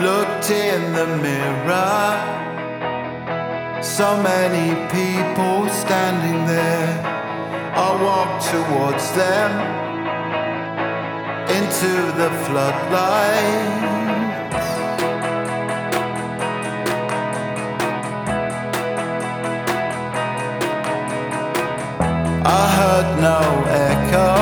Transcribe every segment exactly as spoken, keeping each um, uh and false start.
looked in the mirror. So many people standing there. I walked towards them into the floodlights. I heard no echo.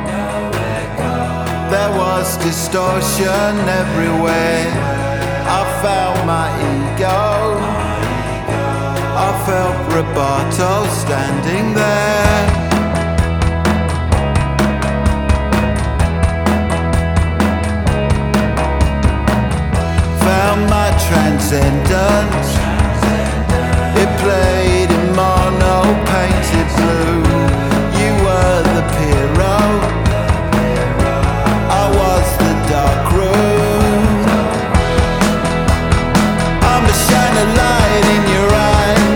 There was distortion everywhere. I felt my ego. I felt Roboto standing there. Found my transcendence. It played in mono painted blue. You were the hero. I was the dark room. I'm a shining light in your eye.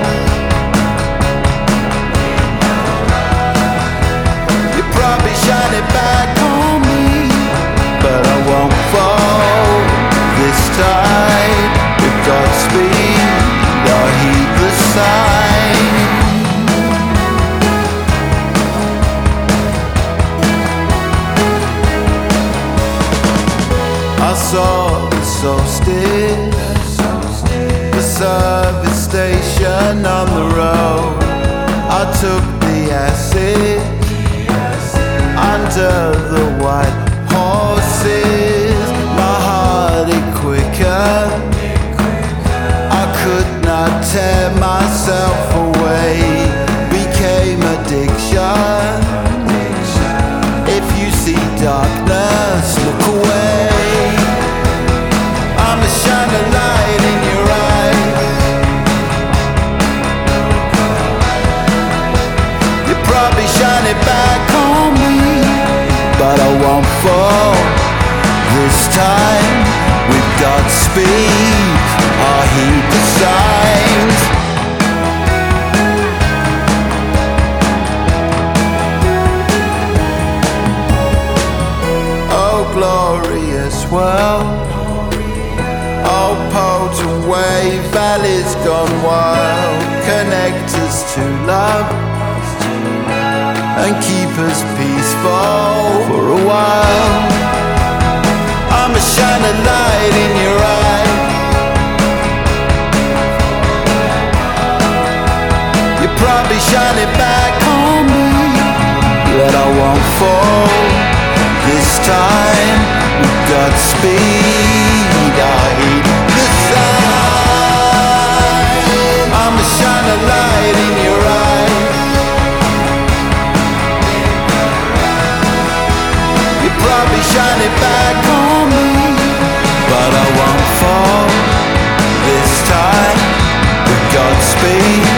You probably shine it back on me, but I won't fall this time. With Godspeed, I'll heed the sign. I saw the solstice, the service station on the road. I took the acid under the white horses. My heart it quicker. I could not tear myself away. Became addiction. If you see darkness, look away. I'm a shining light in your eyes. You probably shine it back on me, but I won't fall this time. With Godspeed, I'll heed the signs. Oh, glorious world. Oh, potent wave, valleys gone wild. Connect us to love and keep us peaceful for a while. I'm a shining light in your eye. You probably shine it back on me, but I won't fall this time. With Godspeed, I'll heed the sign. I'm a shining light in your eye. You probably shine it back on me, but I won't fall this time. With Godspeed.